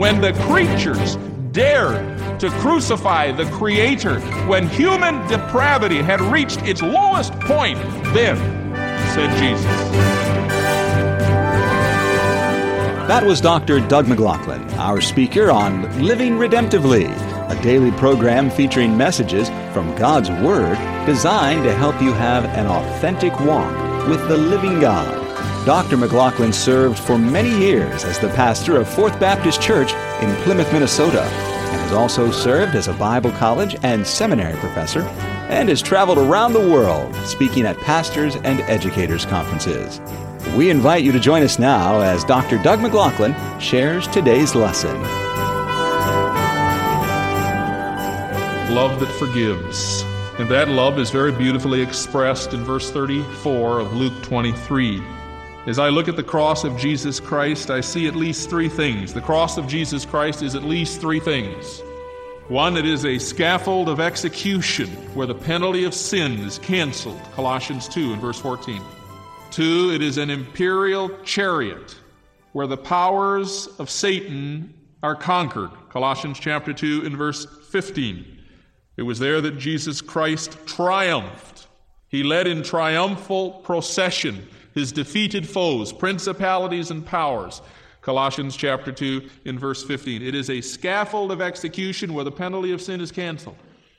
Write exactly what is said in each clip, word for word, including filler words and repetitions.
when the creatures dared to crucify the Creator, when human depravity had reached its lowest point, then said Jesus. That was Doctor Doug McLaughlin, our speaker on Living Redemptively, a daily program featuring messages from God's Word designed to help you have an authentic walk with the living God. Doctor McLaughlin served for many years as the pastor of Fourth Baptist Church in Plymouth, Minnesota, and has also served as a Bible college and seminary professor, and has traveled around the world speaking at pastors' and educators' conferences. We invite you to join us now as Doctor Doug McLaughlin shares today's lesson. Love that forgives. And that love is very beautifully expressed in verse thirty-four of Luke twenty-three. As I look at the cross of Jesus Christ, I see at least three things. The cross of Jesus Christ is at least three things. One, it is a scaffold of execution where the penalty of sin is canceled, Colossians two and verse fourteen. Two, it is an imperial chariot where the powers of Satan are conquered, Colossians chapter two and verse fifteen. It was there that Jesus Christ triumphed. He led in triumphal procession his defeated foes, principalities and powers, Colossians chapter two in verse fifteen. It is a scaffold of execution where the penalty of sin is canceled.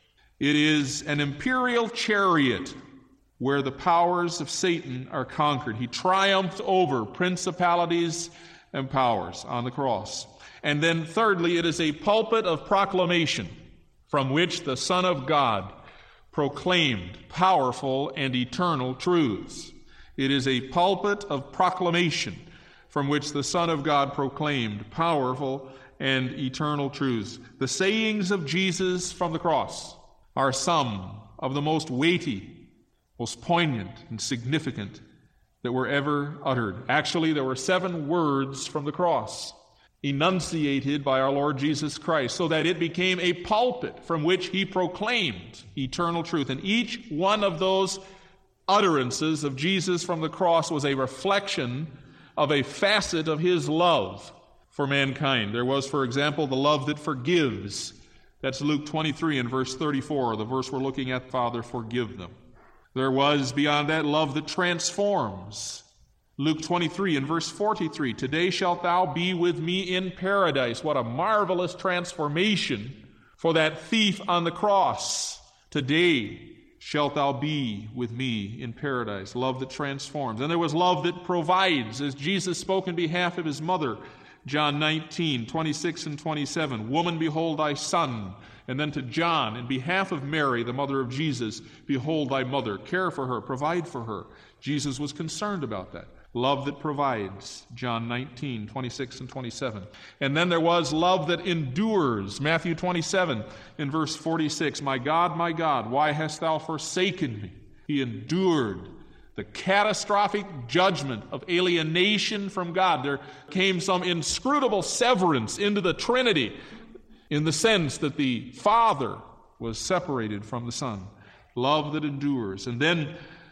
It is an imperial chariot where the powers of Satan are conquered. He triumphed over principalities and powers on the cross. And then thirdly, it is a pulpit of proclamation from which the Son of God proclaimed powerful and eternal truths. It is a pulpit of proclamation from which the Son of God proclaimed powerful and eternal truths. The sayings of Jesus from the cross are some of the most weighty, most poignant and significant that were ever uttered. Actually, there were seven words from the cross enunciated by our Lord Jesus Christ so that it became a pulpit from which he proclaimed eternal truth. And each one of those utterances of Jesus from the cross was a reflection of a facet of his love for mankind. There was, for example, the love that forgives. That's Luke twenty-three and verse thirty-four, the verse we're looking at, Father, forgive them. There was, beyond that, love that transforms. Luke twenty-three and verse forty-three, today shalt thou be with me in paradise. What a marvelous transformation for that thief on the cross. Today shalt thou be with me in paradise. Love that transforms. And there was love that provides, as Jesus spoke in behalf of his mother, John nineteen, twenty-six and twenty-seven, woman, behold thy son. And then to John, in behalf of Mary, the mother of Jesus, behold thy mother. Care for her, provide for her. Jesus was concerned about that. Love that provides, John nineteen, twenty-six and twenty-seven. And then there was love that endures, Matthew twenty-seven, in verse forty-six. My God, my God, why hast thou forsaken me? He endured the catastrophic judgment of alienation from God. There came some inscrutable severance into the Trinity in the sense that the Father was separated from the Son. Love that endures. And then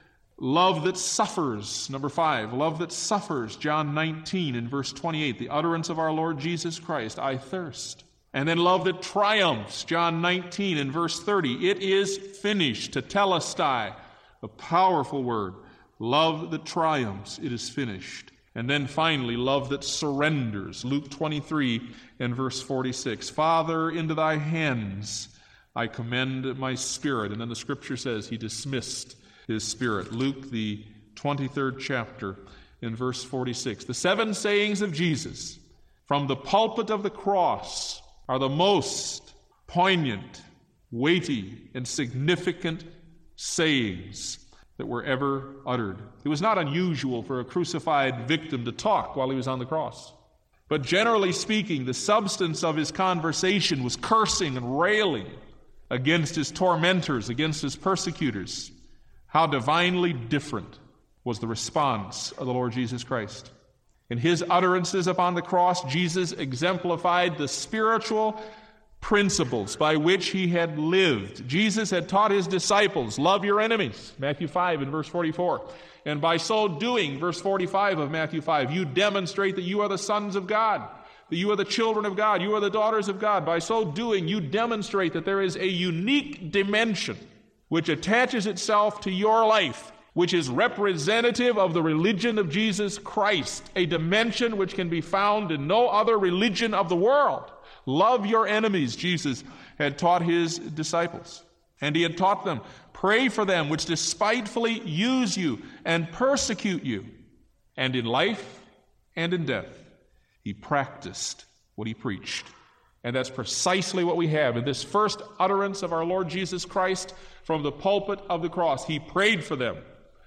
love that suffers. Number five, love that suffers. John nineteen and verse twenty-eight, the utterance of our Lord Jesus Christ, I thirst. And then love that triumphs. John nineteen and verse thirty, it is finished. Tetelestai, a powerful word. Love that triumphs, it is finished. And then finally, love that surrenders. Luke twenty-three and verse forty-six. Father, into thy hands I commend my spirit. And then the scripture says he dismissed his spirit. Luke, the twenty-third chapter, in verse forty-six. The seven sayings of Jesus from the pulpit of the cross are the most poignant, weighty, and significant sayings that were ever uttered. It was not unusual for a crucified victim to talk while he was on the cross. But generally speaking, the substance of his conversation was cursing and railing against his tormentors, against his persecutors. How divinely different was the response of the Lord Jesus Christ. In his utterances upon the cross, Jesus exemplified the spiritual principles by which he had lived. Jesus had taught his disciples, love your enemies, Matthew five and verse forty-four. And by so doing, verse forty-five of Matthew five, you demonstrate that you are the sons of God. that you are the children of God, you are the daughters of God. By so doing, you demonstrate that there is a unique dimension which attaches itself to your life, which is representative of the religion of Jesus Christ, a dimension which can be found in no other religion of the world. Love your enemies, Jesus had taught his disciples. And he had taught them, pray for them which despitefully use you and persecute you. And in life and in death, he practiced what he preached. And that's precisely what we have in this first utterance of our Lord Jesus Christ from the pulpit of the cross. He prayed for them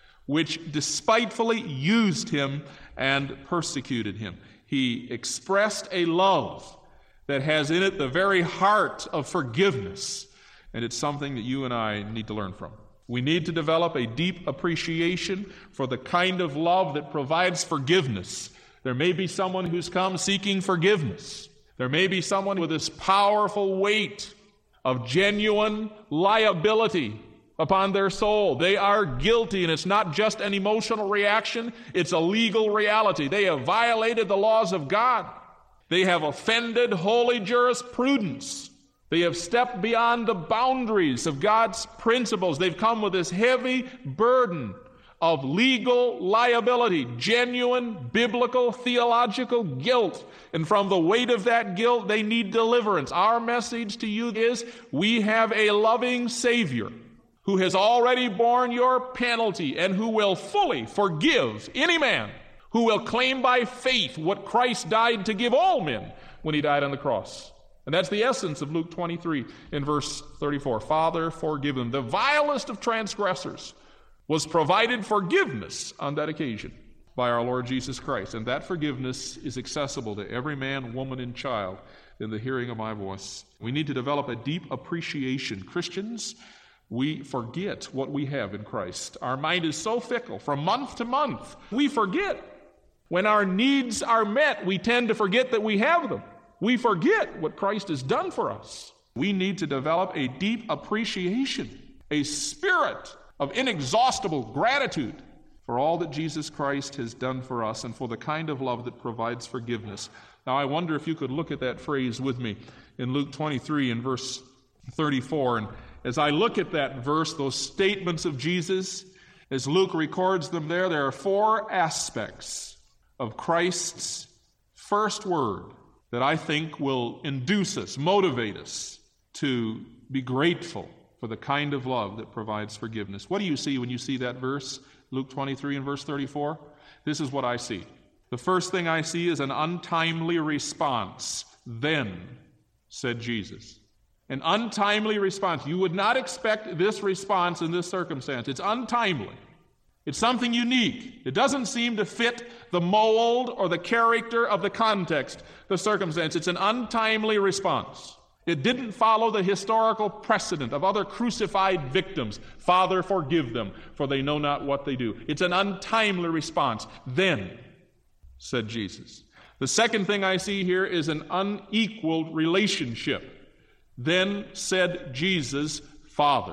which despitefully used him and persecuted him. He expressed a love that has in it the very heart of forgiveness. And it's something that you and I need to learn from. We need to develop a deep appreciation for the kind of love that provides forgiveness. There may be someone who's come seeking forgiveness. There may be someone with this powerful weight of genuine liability upon their soul. They are guilty, and it's not just an emotional reaction, it's a legal reality. They have violated the laws of God. They have offended holy jurisprudence. They have stepped beyond the boundaries of God's principles. They've come with this heavy burden of legal liability, genuine biblical theological guilt. And from the weight of that guilt, they need deliverance. Our message to you is, we have a loving Savior who has already borne your penalty and who will fully forgive any man who will claim by faith what Christ died to give all men when he died on the cross. And that's the essence of Luke twenty-three in verse thirty-four. Father, forgive them. The vilest of transgressors was provided forgiveness on that occasion by our Lord Jesus Christ. And that forgiveness is accessible to every man, woman, and child in the hearing of my voice. We need to develop a deep appreciation. Christians, we forget what we have in Christ. Our mind is so fickle. From month to month, we forget. When our needs are met, we tend to forget that we have them. We forget what Christ has done for us. We need to develop a deep appreciation, a spirit of inexhaustible gratitude for all that Jesus Christ has done for us and for the kind of love that provides forgiveness. Now, I wonder if you could look at that phrase with me in Luke twenty-three and verse thirty-four. And as I look at that verse, those statements of Jesus, as Luke records them there, there are four aspects of Christ's first word that I think will induce us, motivate us to be grateful for the kind of love that provides forgiveness. What do you see when you see that verse, Luke twenty-three and verse thirty-four? This is what I see. The first thing I see is an untimely response. Then, said Jesus. An untimely response. You would not expect this response in this circumstance. It's untimely. It's something unique. It doesn't seem to fit the mold or the character of the context, the circumstance. It's an untimely response. It didn't follow the historical precedent of other crucified victims. Father, forgive them, for they know not what they do. It's an untimely response. Then, said Jesus. The second thing I see here is an unequaled relationship. Then said Jesus, Father.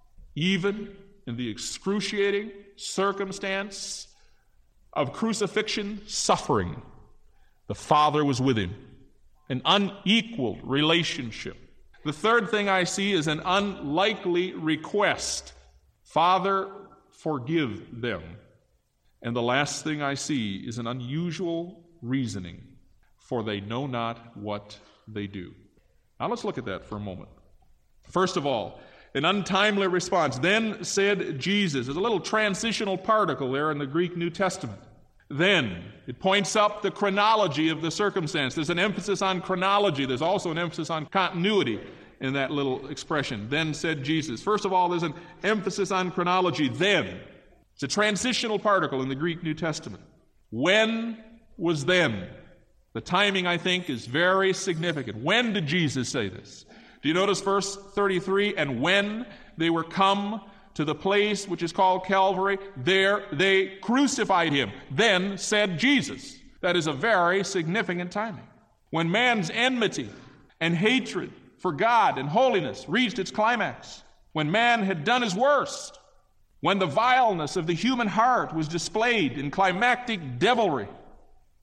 Even in the excruciating circumstance of crucifixion suffering, the Father was with him. An unequaled relationship. The third thing I see is an unlikely request. Father, forgive them. And the last thing I see is an unusual reasoning, for they know not what they do. Now let's look at that for a moment. First of all, an untimely response. Then said Jesus. There's a little transitional particle there in the Greek New Testament. Then. It points up the chronology of the circumstance. There's an emphasis on chronology. There's also an emphasis on continuity in that little expression. Then said Jesus. First of all, there's an emphasis on chronology. Then. It's a transitional particle in the Greek New Testament. When was then? The timing, I think, is very significant. When did Jesus say this? Do you notice verse thirty-three? And when they were come to the place which is called Calvary, there they crucified him. Then said Jesus. That is a very significant timing. When man's enmity and hatred for God and holiness reached its climax, when man had done his worst, when the vileness of the human heart was displayed in climactic devilry,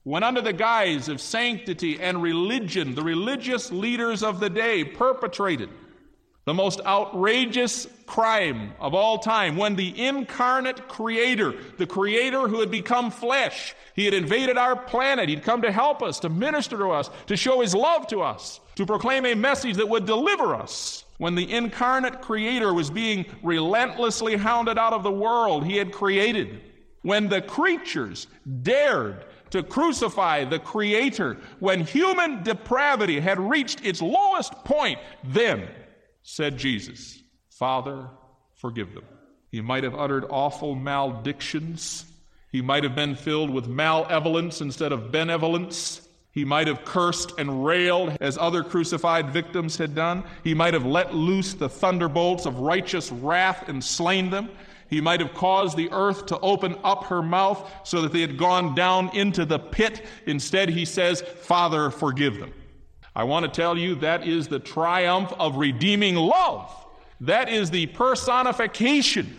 when under the guise of sanctity and religion, the religious leaders of the day perpetrated the most outrageous crime of all time, when the incarnate Creator, the Creator who had become flesh, He had invaded our planet, He'd come to help us, to minister to us, to show His love to us, to proclaim a message that would deliver us. When the incarnate Creator was being relentlessly hounded out of the world He had created, when the creatures dared to crucify the Creator, when human depravity had reached its lowest point, then said Jesus, Father, forgive them. He might have uttered awful maledictions. He might have been filled with malevolence instead of benevolence. He might have cursed and railed as other crucified victims had done. He might have let loose the thunderbolts of righteous wrath and slain them. He might have caused the earth to open up her mouth so that they had gone down into the pit. Instead, He says, Father, forgive them. I want to tell you that is the triumph of redeeming love. That is the personification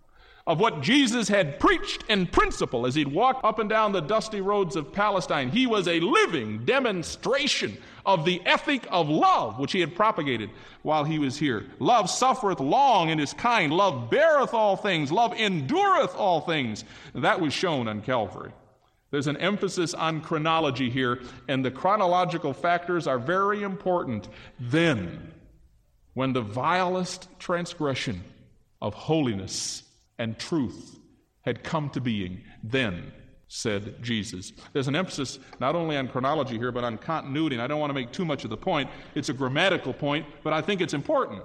of what Jesus had preached in principle as He'd walked up and down the dusty roads of Palestine. He was a living demonstration of the ethic of love which He had propagated while He was here. Love suffereth long and is kind. Love beareth all things. Love endureth all things. And that was shown on Calvary. There's an emphasis on chronology here, and the chronological factors are very important. Then, when the vilest transgression of holiness and truth had come to being, then said Jesus. There's an emphasis not only on chronology here, but on continuity, and I don't want to make too much of the point. It's a grammatical point, but I think it's important.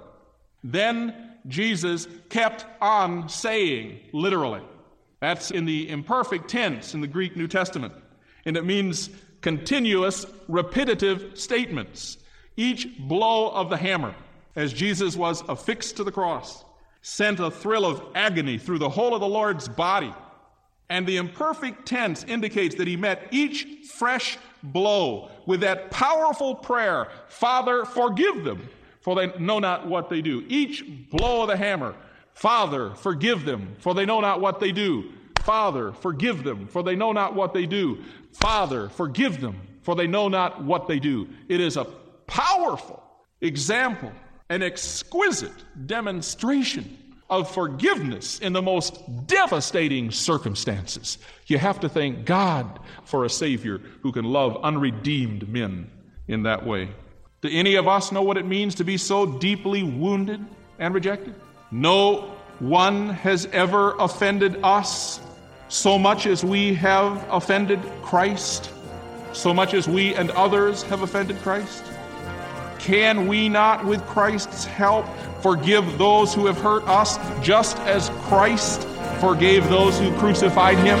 Then Jesus kept on saying, literally. That's in the imperfect tense in the Greek New Testament, and it means continuous, repetitive statements. Each blow of the hammer, as Jesus was affixed to the cross, sent a thrill of agony through the whole of the Lord's body. And the imperfect tense indicates that He met each fresh blow with that powerful prayer, Father, forgive them, for they know not what they do. Each blow of the hammer, Father, forgive them, for they know not what they do. Father, forgive them, for they know not what they do. Father, forgive them, for they know not what they do. It is a powerful example, an exquisite demonstration of forgiveness in the most devastating circumstances. You have to thank God for a Savior who can love unredeemed men in that way. Do any of us know what it means to be so deeply wounded and rejected? No one has ever offended us so much as we have offended Christ, so much as we and others have offended Christ. Can we not, with Christ's help, forgive those who have hurt us just as Christ forgave those who crucified Him?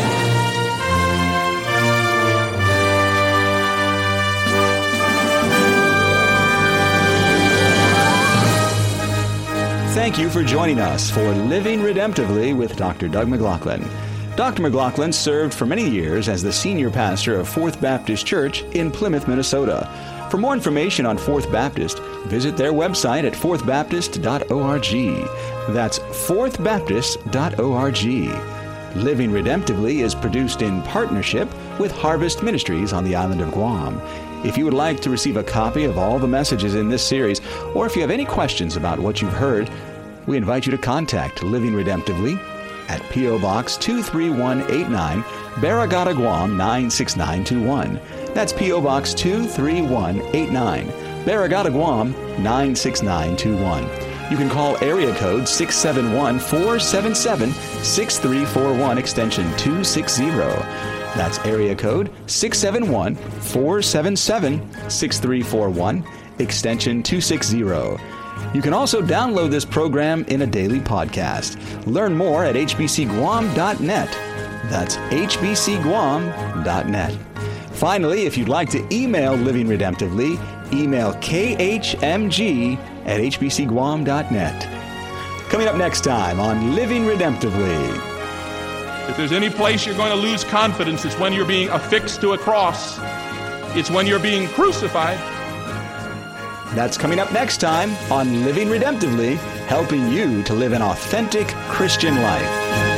Thank you for joining us for Living Redemptively with Doctor Doug McLaughlin. Doctor McLaughlin served for many years as the senior pastor of Fourth Baptist Church in Plymouth, Minnesota. For more information on Fourth Baptist, visit their website at fourth baptist dot org. That's fourth baptist dot org. Living Redemptively is produced in partnership with Harvest Ministries on the island of Guam. If you would like to receive a copy of all the messages in this series, or if you have any questions about what you've heard, we invite you to contact Living Redemptively at P O. Box two three one eight nine, Barragata, Guam nine six nine two one. That's P O. Box two three one eight nine, Barragata, Guam nine six nine two one. You can call area code six seven one, four seven seven, six three four one, extension two sixty. That's area code six seven one, four seven seven, six three four one, extension two sixty. You can also download this program in a daily podcast. Learn more at h b c guam dot net. That's h b c guam dot net. Finally, if you'd like to email Living Redemptively, email k h m g at h b c guam dot net. Coming up next time on Living Redemptively. If there's any place you're going to lose confidence, it's when you're being affixed to a cross. It's when you're being crucified. That's coming up next time on Living Redemptively, helping you to live an authentic Christian life.